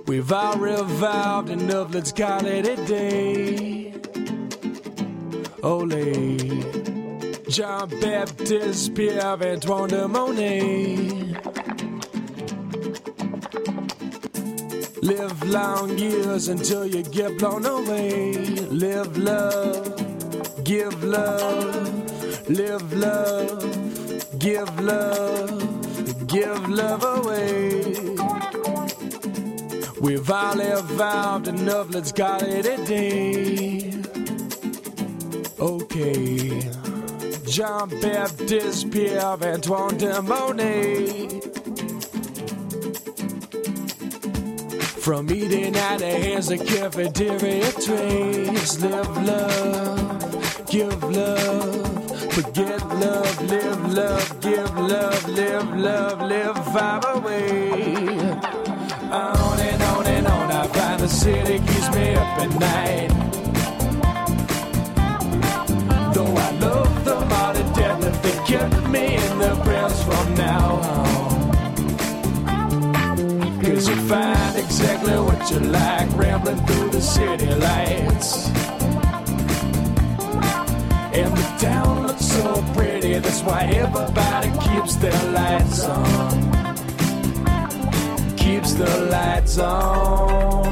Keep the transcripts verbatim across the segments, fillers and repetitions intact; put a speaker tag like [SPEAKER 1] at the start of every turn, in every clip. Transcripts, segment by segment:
[SPEAKER 1] We've all revolved enough, let's call it a day. Ole, Jean-Baptiste, Pierre, Antoine de Monet. Live long years until you get blown away. Live love, give love, live love, give love, give love away. We've all evolved enough, let's call it a day. Okay, Jean-Baptiste, Pierre, Antoine de Monet. From eating at the hands of cafeteria trays. Live love, give love, forget love, live love, give love, live love, live far away. On and on and on, I find the city keeps me up at night. Though I love them all to death, if they kept me in their prayers from now on. Cause you find exactly what you like, rambling through the city lights. And the town looks so pretty, that's why everybody keeps their lights on. Keeps the lights on.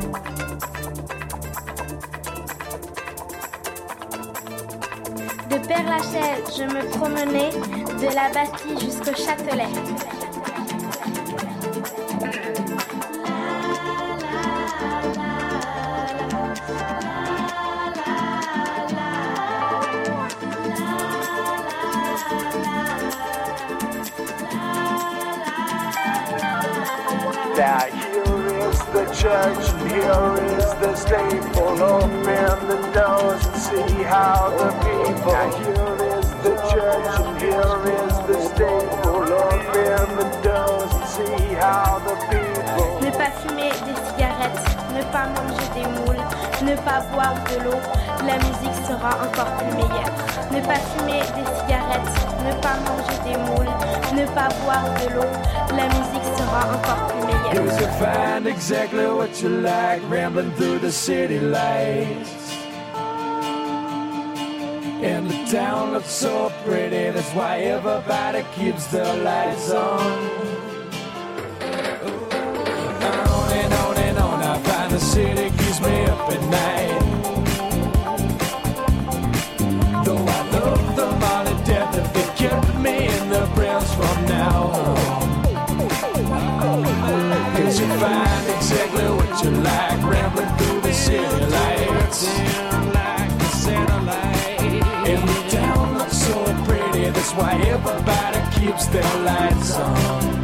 [SPEAKER 2] De Père-Lachaise, je me promenais de la Bastille jusqu'au Châtelet.
[SPEAKER 1] Now here is the church, and here is the staple. Open the doors and see how the people. Now here is the church, and here is the staple. Open the doors and see how the people.
[SPEAKER 2] Ne pas fumer des cigarettes, ne pas manger des moules, ne pas boire de l'eau, la musique sera encore plus meilleure. Ne pas fumer des cigarettes, ne pas manger des moules, ne pas boire de l'eau, la musique sera encore plus meilleure.
[SPEAKER 1] Cause you find exactly what you like, rambling through the city lights. And the town looks so pretty, that's why everybody keeps their lights on. On and on and on, I find the city keeps me up at night. Though I love them all to death, if they kept me in their prayers from now on. Cause you find exactly what you like, rambling through the city lights. And the town looks so pretty, that's why everybody keeps their lights on.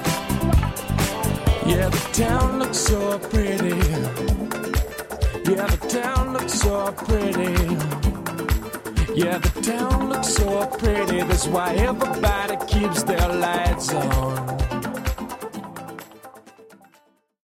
[SPEAKER 1] Yeah, the town looks so pretty. Yeah, the town looks so pretty. Yeah, the town looks so pretty, that's why everybody keeps their lights on.